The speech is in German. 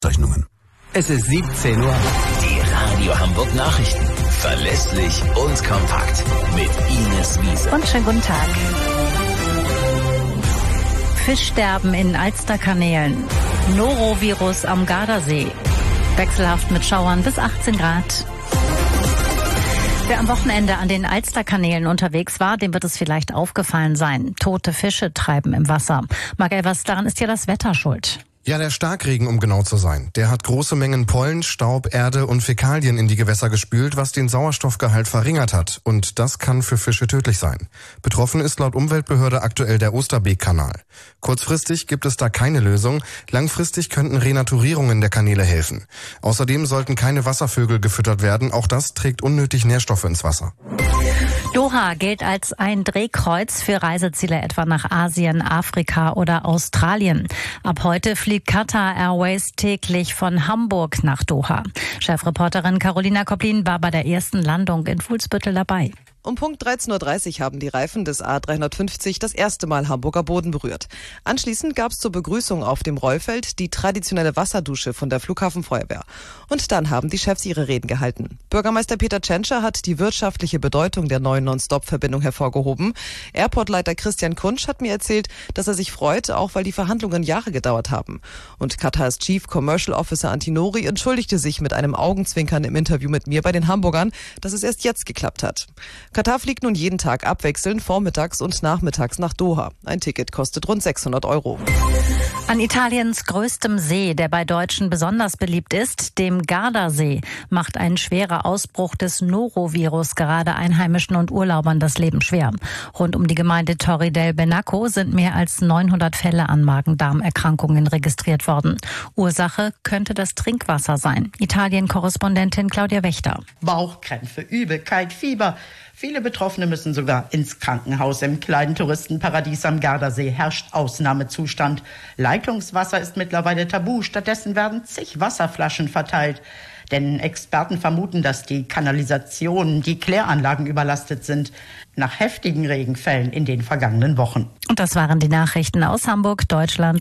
Zeichnungen. Es ist 17 Uhr. Die Radio Hamburg Nachrichten. Verlässlich und kompakt. Mit Ines Wiese. Und schönen guten Tag. Fischsterben in Alsterkanälen. Norovirus am Gardasee. Wechselhaft mit Schauern bis 18 Grad. Wer am Wochenende an den Alsterkanälen unterwegs war, dem wird es vielleicht aufgefallen sein. Tote Fische treiben im Wasser. Marc Elvers, daran ist ja das Wetter schuld. Ja, der Starkregen, um genau zu sein. Der hat große Mengen Pollen, Staub, Erde und Fäkalien in die Gewässer gespült, was den Sauerstoffgehalt verringert hat. Und das kann für Fische tödlich sein. Betroffen ist laut Umweltbehörde aktuell der Osterbeek-Kanal. Kurzfristig gibt es da keine Lösung. Langfristig könnten Renaturierungen der Kanäle helfen. Außerdem sollten keine Wasservögel gefüttert werden. Auch das trägt unnötig Nährstoffe ins Wasser. Doha gilt als ein Drehkreuz für Reiseziele etwa nach Asien, Afrika oder Australien. Ab heute fliegt Qatar Airways täglich von Hamburg nach Doha. Chefreporterin Carolina Koplin war bei der ersten Landung in Fuhlsbüttel dabei. Um Punkt 13.30 Uhr haben die Reifen des A350 das erste Mal Hamburger Boden berührt. Anschließend gab es zur Begrüßung auf dem Rollfeld die traditionelle Wasserdusche von der Flughafenfeuerwehr. Und dann haben die Chefs ihre Reden gehalten. Bürgermeister Peter Tschentscher hat die wirtschaftliche Bedeutung der neuen Non-Stop-Verbindung hervorgehoben. Airportleiter Christian Kunsch hat mir erzählt, dass er sich freut, auch weil die Verhandlungen Jahre gedauert haben. Und Katars Chief Commercial Officer Antinori entschuldigte sich mit einem Augenzwinkern im Interview mit mir bei den Hamburgern, dass es erst jetzt geklappt hat. Katar fliegt nun jeden Tag abwechselnd vormittags und nachmittags nach Doha. Ein Ticket kostet rund 600 €. An Italiens größtem See, der bei Deutschen besonders beliebt ist, dem Gardasee, macht ein schwerer Ausbruch des Norovirus gerade Einheimischen und Urlaubern das Leben schwer. Rund um die Gemeinde Torri del Benaco sind mehr als 900 Fälle an Magen-Darm-Erkrankungen registriert worden. Ursache könnte das Trinkwasser sein. Italien-Korrespondentin Claudia Wächter. Bauchkrämpfe, Übelkeit, Fieber. Viele Betroffene müssen sogar ins Krankenhaus. Im kleinen Touristenparadies am Gardasee herrscht Ausnahmezustand. Leitungswasser ist mittlerweile tabu. Stattdessen werden zig Wasserflaschen verteilt. Denn Experten vermuten, dass die Kanalisationen, die Kläranlagen überlastet sind, nach heftigen Regenfällen in den vergangenen Wochen. Und das waren die Nachrichten aus Hamburg, Deutschland